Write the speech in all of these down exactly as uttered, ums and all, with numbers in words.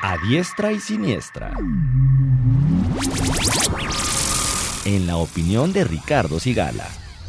A diestra y siniestra. En la opinión de Ricardo Sigala.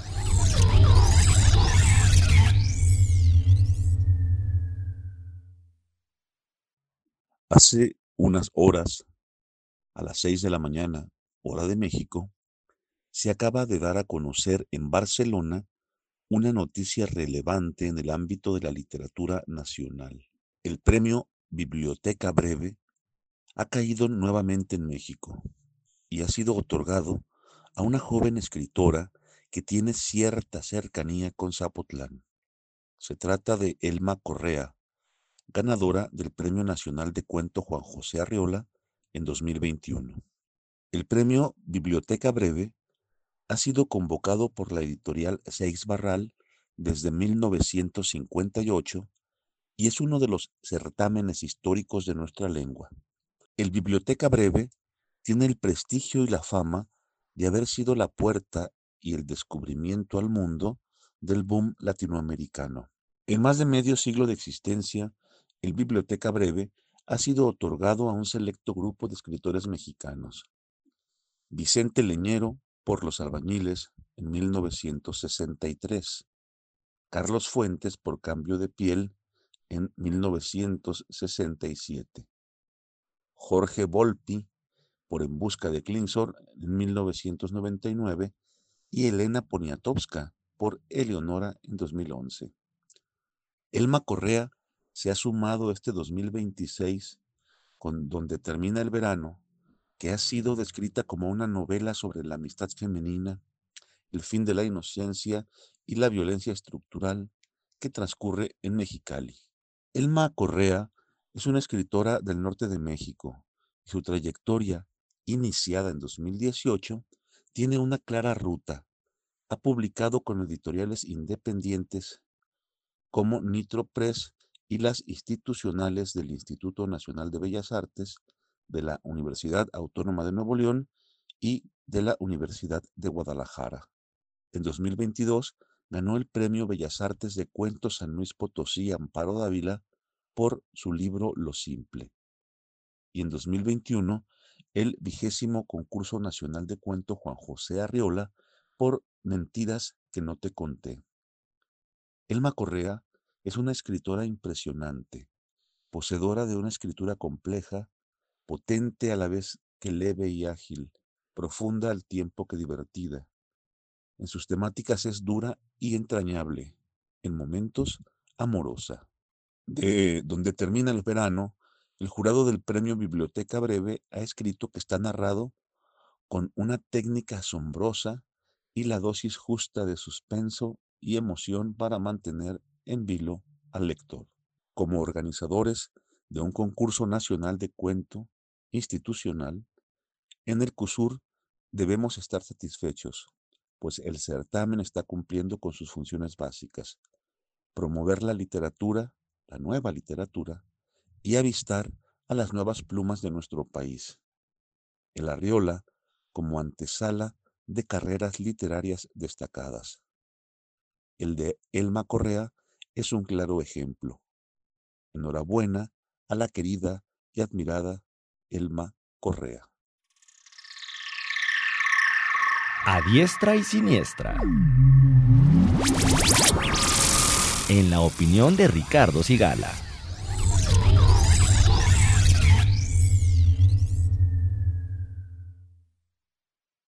Hace unas horas, a las seis de la mañana, hora de México, se acaba de dar a conocer en Barcelona una noticia relevante en el ámbito de la literatura nacional. El premio Biblioteca Breve ha caído nuevamente en México y ha sido otorgado a una joven escritora que tiene cierta cercanía con Zapotlán. Se trata de Elma Correa, ganadora del Premio Nacional de Cuento Juan José Arriola en dos mil veintiuno. El premio Biblioteca Breve ha sido convocado por la editorial Seix Barral desde mil novecientos cincuenta y ocho y es uno de los certámenes históricos de nuestra lengua. El Biblioteca Breve tiene el prestigio y la fama de haber sido la puerta y el descubrimiento al mundo del boom latinoamericano. En más de medio siglo de existencia, el Biblioteca Breve ha sido otorgado a un selecto grupo de escritores mexicanos. Vicente Leñero, por Los Albañiles, en mil novecientos sesenta y tres. Carlos Fuentes, por Cambio de Piel, en mil novecientos sesenta y siete. Jorge Volpi, por En busca de Klingsor, en mil novecientos noventa y nueve. Y Elena Poniatowska, por Eleonora, en dos mil once. Elma Correa se ha sumado este dos mil veintiséis con Donde termina el verano, que ha sido descrita como una novela sobre la amistad femenina, el fin de la inocencia y la violencia estructural que transcurre en Mexicali. Elma Correa es una escritora del norte de México y su trayectoria, iniciada en dos mil dieciocho, tiene una clara ruta. Ha publicado con editoriales independientes como Nitro Press y las institucionales del Instituto Nacional de Bellas Artes, de la Universidad Autónoma de Nuevo León y de la Universidad de Guadalajara. En dos mil veintidós ganó el Premio Bellas Artes de Cuento San Luis Potosí Amparo Dávila por su libro Lo Simple. Y en dos mil veintiuno el vigésimo Concurso Nacional de Cuento Juan José Arriola por Mentiras que no te conté. Elma Correa es una escritora impresionante, poseedora de una escritura compleja, potente a la vez que leve y ágil, profunda al tiempo que divertida. En sus temáticas es dura y entrañable, en momentos amorosa. De Donde termina el verano, el jurado del premio Biblioteca Breve ha escrito que está narrado con una técnica asombrosa y la dosis justa de suspenso y emoción para mantener en vilo al lector. Como organizadores de un concurso nacional de cuento institucional, en el CUSUR debemos estar satisfechos, pues el certamen está cumpliendo con sus funciones básicas: promover la literatura, la nueva literatura, y avistar a las nuevas plumas de nuestro país. El Arriola como antesala de carreras literarias destacadas. El de Elma Correa es un claro ejemplo. Enhorabuena a la querida y admirada Elma Correa. A diestra y siniestra. En la opinión de Ricardo Sigala.